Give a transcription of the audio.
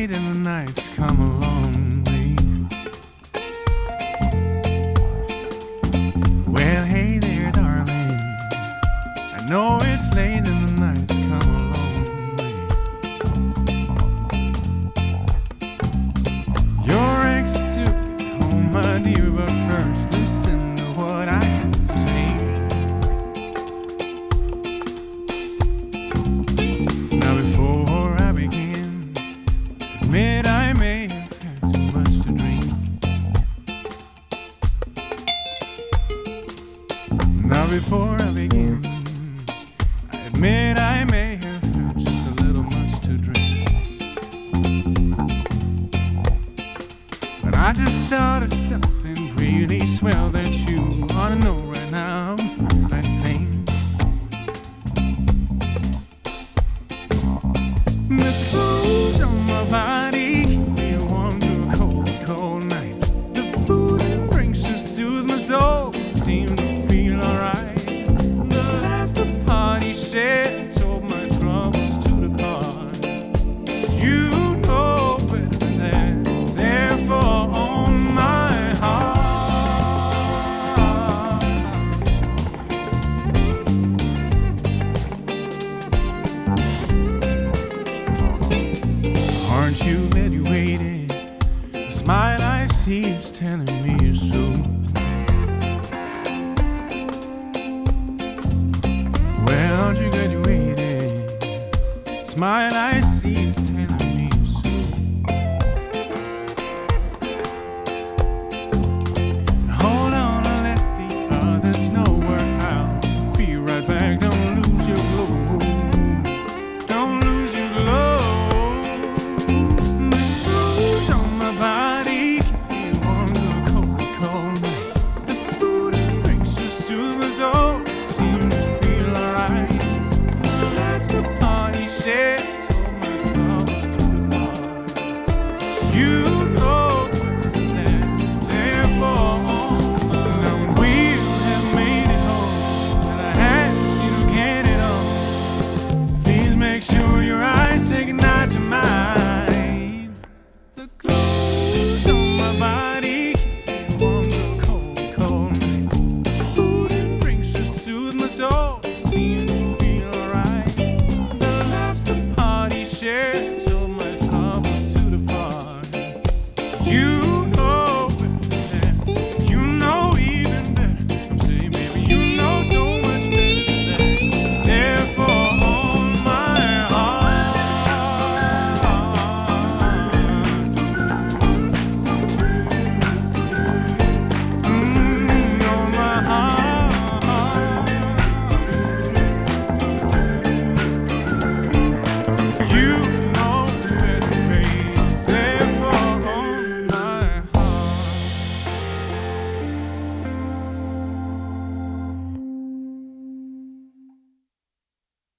late and the night's come a long way. Well, hey there, darling, I know it's late and the night's come a long way. Your ex took it home, my dear, but first listen to what I have to say. Now before I begin, admit I may have had too much to drink. Now before I begin, I admit I may have had just a little much to drink. But I just thought of something really swell that you ought to know right now, that thing. The clothes on my body keep me warm through a cold, cold night. The food and drinks just soothe my soul, seem to feel alright. The last the party shared told my troubles to depart. You know better than that, therefore on my heart. Aren't you glad you waited? The smile I see is